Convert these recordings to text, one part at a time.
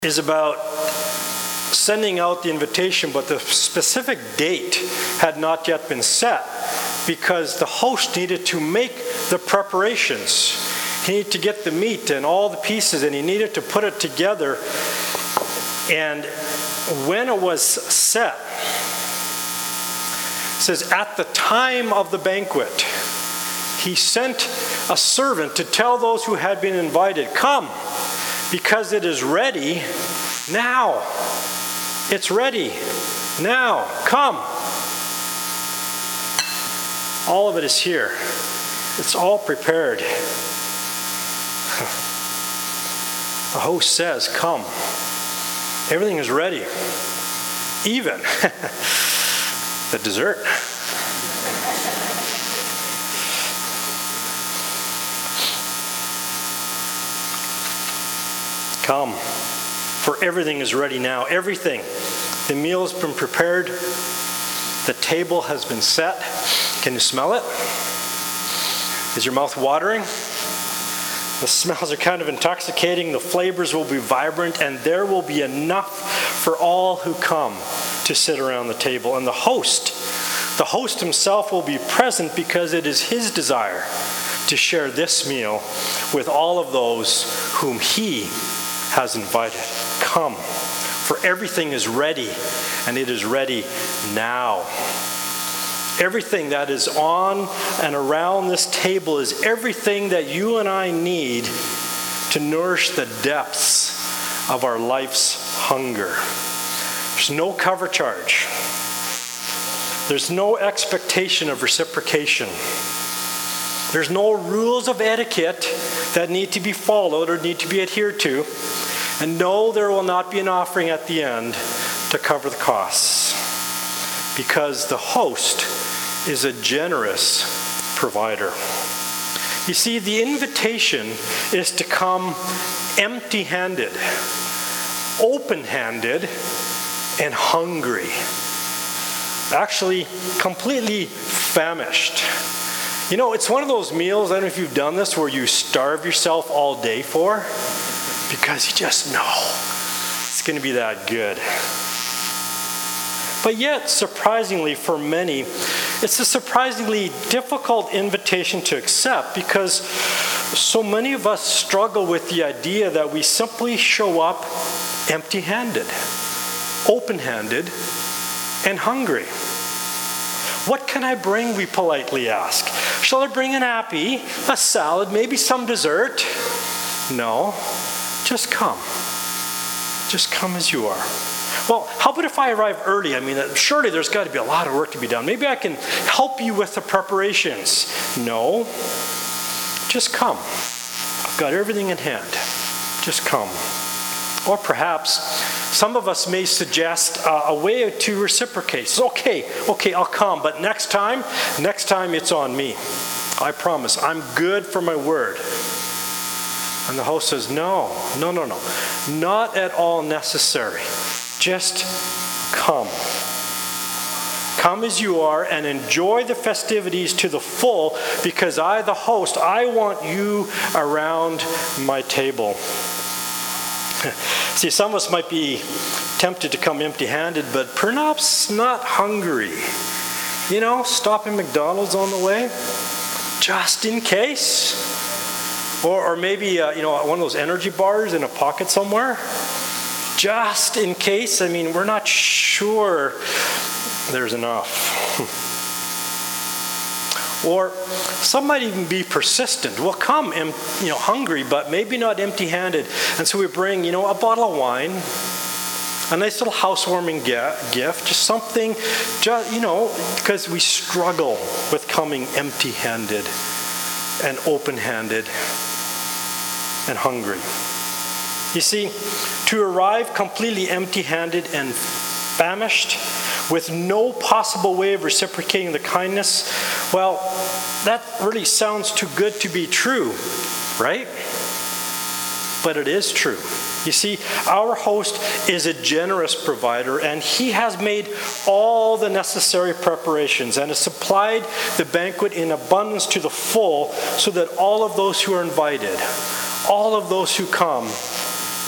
is about sending out the invitation, but the specific date had not yet been set because the host needed to make the preparations. He needed to get the meat and all the pieces, and he needed to put it together. And when it was set, it says, at the time of the banquet, he sent a servant to tell those who had been invited, come, because it is ready now. It's ready now. Come. All of it is here. It's all prepared. The host says, come. Everything is ready. Even the dessert. Come, for everything is ready now. Everything. The meal has been prepared. The table has been set. Can you smell it? Is your mouth watering? The smells are kind of intoxicating. The flavors will be vibrant, and there will be enough for all who come to sit around the table. And the host himself will be present because it is his desire to share this meal with all of those whom he has invited. Come, for everything is ready, and it is ready now. Everything that is on and around this table is everything that you and I need to nourish the depths of our life's hunger. There's no cover charge. There's no expectation of reciprocation. There's no rules of etiquette that need to be followed or need to be adhered to. And no, there will not be an offering at the end to cover the costs. Because the host is a generous provider. You see, the invitation is to come empty-handed, open-handed, and hungry. Actually, completely famished. You know, it's one of those meals, I don't know if you've done this, where you starve yourself all day for, because you just know it's going to be that good. But yet, surprisingly for many, it's a surprisingly difficult invitation to accept because so many of us struggle with the idea that we simply show up empty-handed, open-handed, and hungry. What can I bring, we politely ask. Shall I bring an appy, a salad, maybe some dessert? No, just come. Just come as you are. Well, how about if I arrive early? I mean, surely there's got to be a lot of work to be done. Maybe I can help you with the preparations. No, just come. I've got everything in hand. Just come. Or perhaps some of us may suggest a way to reciprocate. Okay, I'll come, but next time it's on me. I promise, I'm good for my word. And the host says, no, not at all necessary. Just come. Come as you are and enjoy the festivities to the full because I, the host, I want you around my table. See, some of us might be tempted to come empty-handed, but perhaps not hungry. You know, stopping McDonald's on the way, just in case. Or maybe, one of those energy bars in a pocket somewhere. Just in case. I mean, we're not sure there's enough. Or some might even be persistent. We'll come, hungry, but maybe not empty-handed. And so we bring, a bottle of wine, a nice little housewarming gift, just something, because we struggle with coming empty-handed and open-handed and hungry. You see, to arrive completely empty-handed and famished with no possible way of reciprocating the kindness, well, that really sounds too good to be true, right? But it is true. You see, our host is a generous provider, and he has made all the necessary preparations and has supplied the banquet in abundance to the full so that all of those who are invited, all of those who come,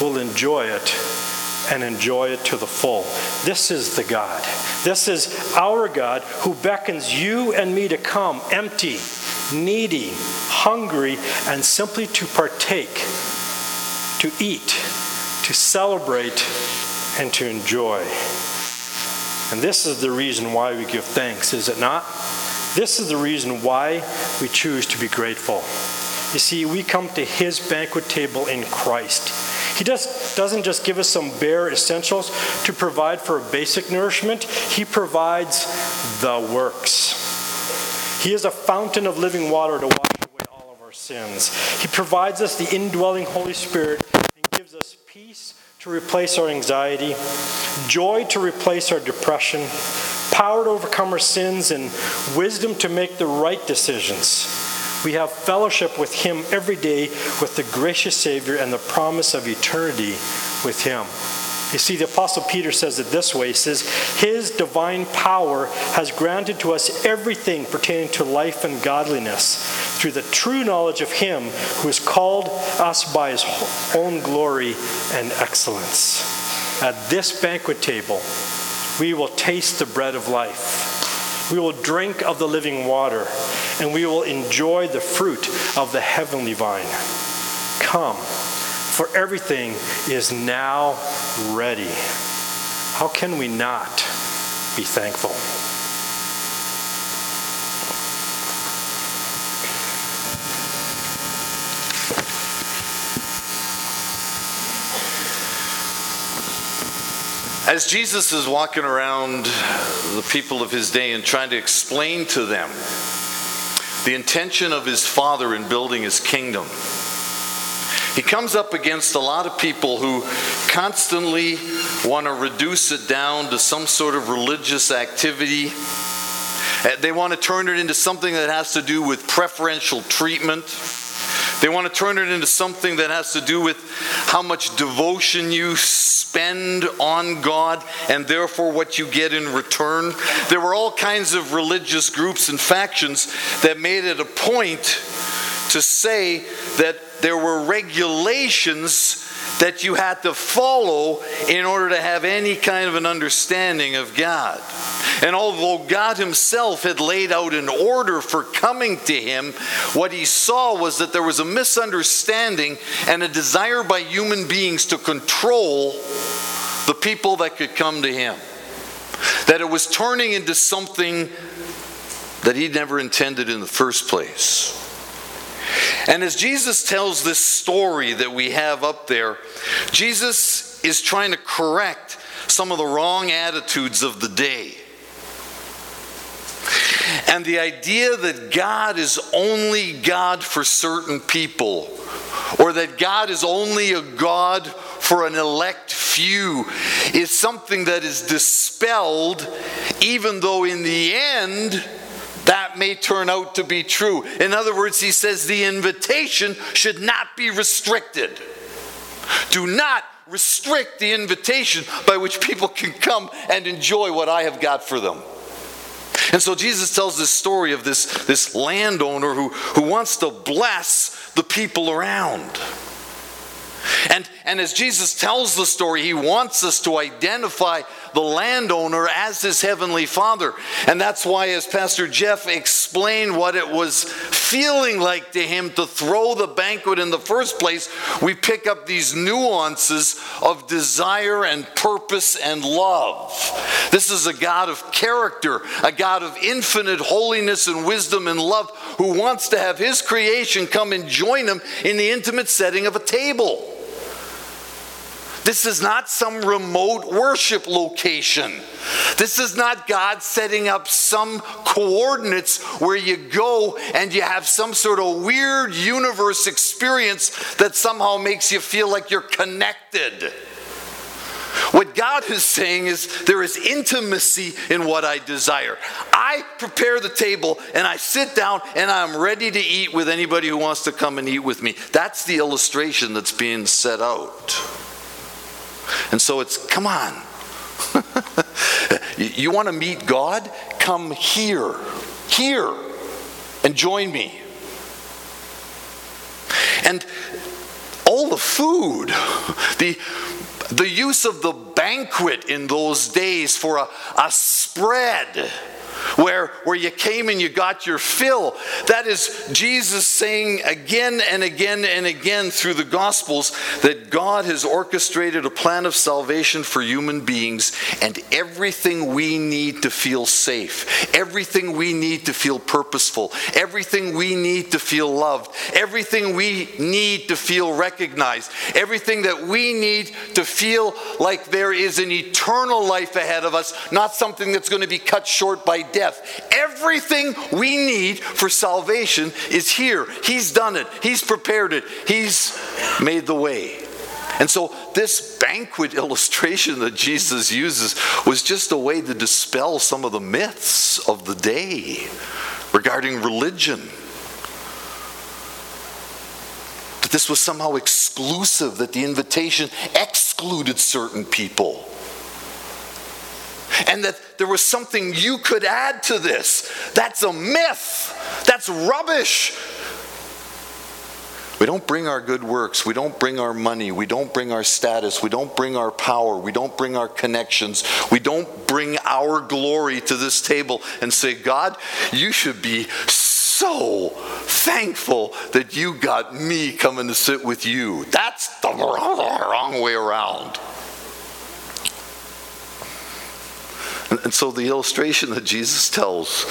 will enjoy it and enjoy it to the full. This is the God. This is our God who beckons you and me to come empty, needy, hungry, and simply to partake, to eat, to celebrate, and to enjoy. And this is the reason why we give thanks, is it not? This is the reason why we choose to be grateful. You see, we come to his banquet table in Christ. He doesn't just give us some bare essentials to provide for basic nourishment. He provides the works. He is a fountain of living water to wash away all of our sins. He provides us the indwelling Holy Spirit and gives us peace to replace our anxiety, joy to replace our depression, power to overcome our sins, and wisdom to make the right decisions. We have fellowship with him every day with the gracious Savior and the promise of eternity with him. You see, the Apostle Peter says it this way. He says, his divine power has granted to us everything pertaining to life and godliness through the true knowledge of him who has called us by his own glory and excellence. At this banquet table, we will taste the bread of life. We will drink of the living water, and we will enjoy the fruit of the heavenly vine. Come, for everything is now ready. How can we not be thankful? As Jesus is walking around the people of his day and trying to explain to them the intention of his Father in building his kingdom, he comes up against a lot of people who constantly want to reduce it down to some sort of religious activity. They want to turn it into something that has to do with preferential treatment. They want to turn it into something that has to do with how much devotion you spend on God and therefore what you get in return. There were all kinds of religious groups and factions that made it a point to say that there were regulations that you had to follow in order to have any kind of an understanding of God. And although God himself had laid out an order for coming to him, what he saw was that there was a misunderstanding and a desire by human beings to control the people that could come to him. That it was turning into something that he never intended in the first place. And as Jesus tells this story that we have up there, Jesus is trying to correct some of the wrong attitudes of the day. And the idea that God is only God for certain people, or that God is only a God for an elect few, is something that is dispelled, even though in the end that may turn out to be true. In other words, he says the invitation should not be restricted. Do not restrict the invitation by which people can come and enjoy what I have got for them. And so Jesus tells this story of this landowner who wants to bless the people around. And as Jesus tells the story, he wants us to identify the landowner as his heavenly Father. And that's why, as Pastor Jeff explained what it was feeling like to him to throw the banquet in the first place, we pick up these nuances of desire and purpose and love. This is a God of character, a God of infinite holiness and wisdom and love, who wants to have his creation come and join him in the intimate setting of a table. This is not some remote worship location. This is not God setting up some coordinates where you go and you have some sort of weird universe experience that somehow makes you feel like you're connected. What God is saying is there is intimacy in what I desire. I prepare the table and I sit down and I'm ready to eat with anybody who wants to come and eat with me. That's the illustration that's being set out. And so it's, come on. You want to meet God? Come here. Here. And join me. And all the food, the use of the banquet in those days for a spread where you came and you got your fill. That is Jesus saying again and again and again through the Gospels that God has orchestrated a plan of salvation for human beings, and everything we need to feel safe, everything we need to feel purposeful, everything we need to feel loved, everything we need to feel recognized, everything that we need to feel like there is an eternal life ahead of us, not something that's going to be cut short by death. Everything we need for salvation is here. He's done it. He's prepared it. He's made the way. And so this banquet illustration that Jesus uses was just a way to dispel some of the myths of the day regarding religion. That this was somehow exclusive, that the invitation excluded certain people. And that there was something you could add to this. That's a myth. That's rubbish. We don't bring our good works. We don't bring our money. We don't bring our status. We don't bring our power. We don't bring our connections. We don't bring our glory to this table and say, God, you should be so thankful that you got me coming to sit with you. That's the wrong way around. And so the illustration that Jesus tells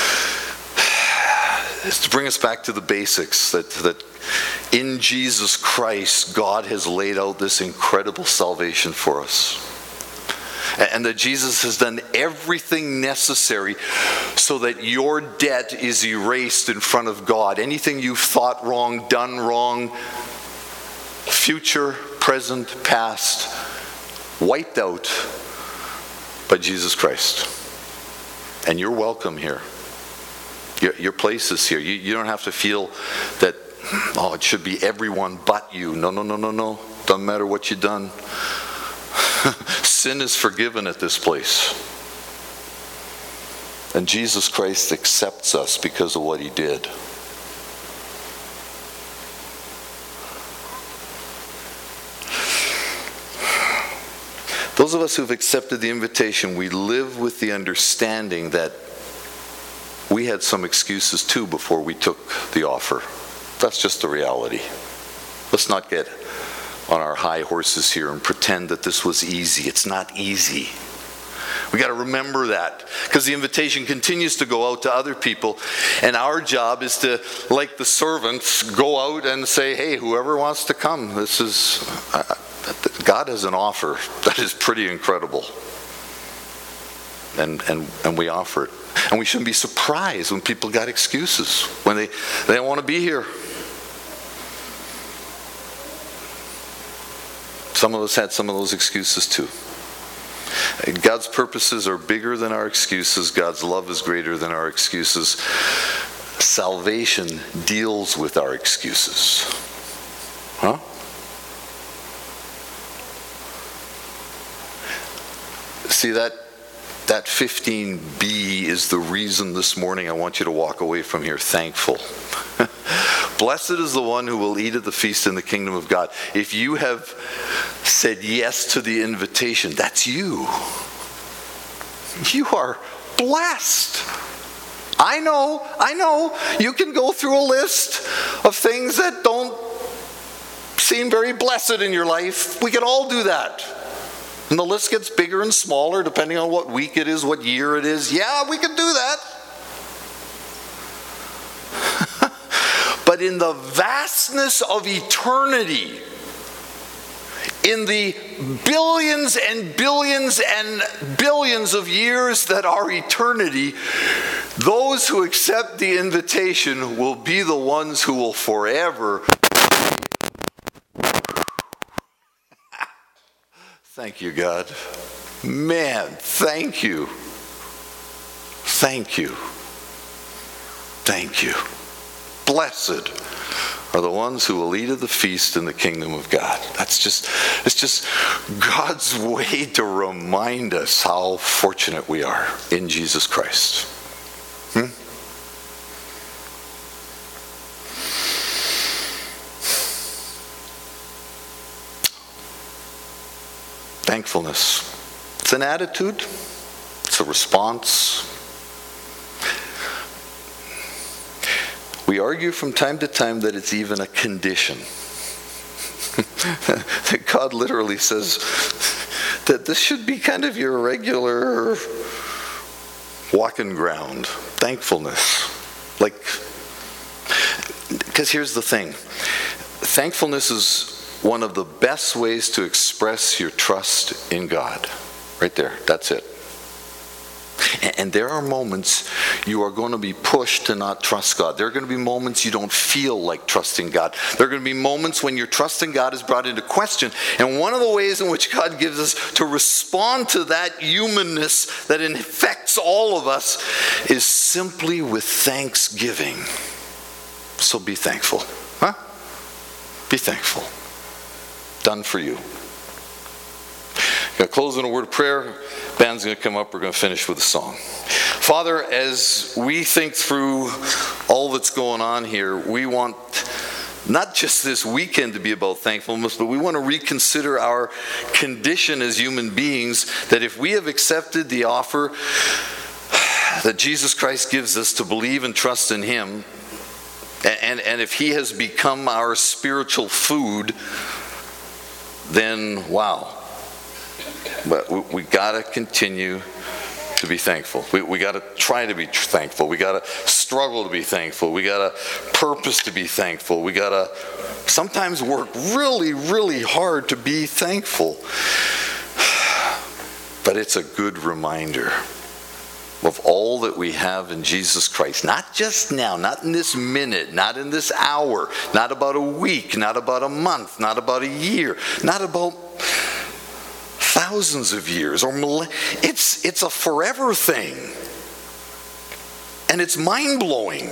is to bring us back to the basics, that in Jesus Christ, God has laid out this incredible salvation for us. And that Jesus has done everything necessary so that your debt is erased in front of God. Anything you've thought wrong, done wrong, future, present, past, wiped out by Jesus Christ. And you're welcome here. Your place is here. You don't have to feel that, oh, it should be everyone but you. No. Doesn't matter what you've done. Sin is forgiven at this place. And Jesus Christ accepts us because of what he did. Those of us who've accepted the invitation, we live with the understanding that we had some excuses too before we took the offer. That's just the reality. Let's not get on our high horses here and pretend that this was easy. It's not easy. We got to remember that, because the invitation continues to go out to other people, and our job is to, like the servants, go out and say, hey, whoever wants to come, this is... God has an offer that is pretty incredible. And we offer it. And we shouldn't be surprised when people got excuses, when they don't want to be here. Some of us had some of those excuses too. God's purposes are bigger than our excuses. God's love is greater than our excuses. Salvation deals with our excuses. Huh? See, that 15b is the reason this morning I want you to walk away from here thankful. Blessed is the one who will eat at the feast in the kingdom of God. If you have said yes to the invitation, that's you. You are blessed. I know. You can go through a list of things that don't seem very blessed in your life. We can all do that. And the list gets bigger and smaller depending on what week it is, what year it is. Yeah, we can do that. But in the vastness of eternity, in the billions and billions and billions of years that are eternity, those who accept the invitation will be the ones who will forever. Thank you, God. Man, thank you. Thank you. Thank you. Blessed are the ones who will eat of the feast in the kingdom of God. It's just God's way to remind us how fortunate we are in Jesus Christ. Thankfulness. It's an attitude. It's a response. We argue from time to time that it's even a condition. That God literally says that this should be kind of your regular walking ground. Thankfulness. Because here's the thing. Thankfulness is one of the best ways to express your trust in God. Right there. That's it. And there are moments you are going to be pushed to not trust God. There are going to be moments you don't feel like trusting God. There are going to be moments when your trust in God is brought into question. And one of the ways in which God gives us to respond to that humanness that infects all of us is simply with thanksgiving. So be thankful. Huh? Be thankful. Done for you. Going to close in a word of prayer. Band's going to come up. We're going to finish with a song. Father, as we think through all that's going on here, we want not just this weekend to be about thankfulness, but we want to reconsider our condition as human beings, that if we have accepted the offer that Jesus Christ gives us to believe and trust in Him, and if He has become our spiritual food, then wow. But we got to continue to be thankful. We got to try to be thankful. We got to struggle to be thankful. We got to purpose to be thankful. We got to sometimes work really, really hard to be thankful. But it's a good reminder of all that we have in Jesus Christ. Not just now, not in this minute, not in this hour, not about a week, not about a month, not about a year, not about thousands of years or it's a forever thing, and it's mind-blowing,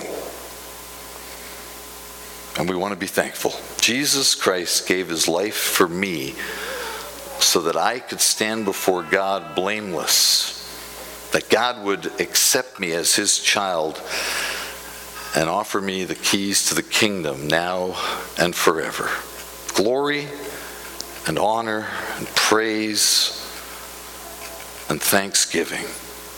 and we want to be thankful. Jesus Christ gave His life for me so that I could stand before God blameless, that God would accept me as His child and offer me the keys to the kingdom now and forever. Glory and honor and praise and thanksgiving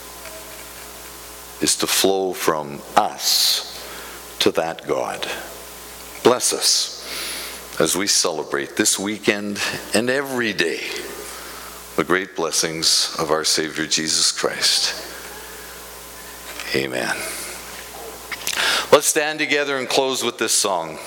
is to flow from us to that God. Bless us as we celebrate this weekend and every day the great blessings of our Savior Jesus Christ. Amen. Let's stand together and close with this song.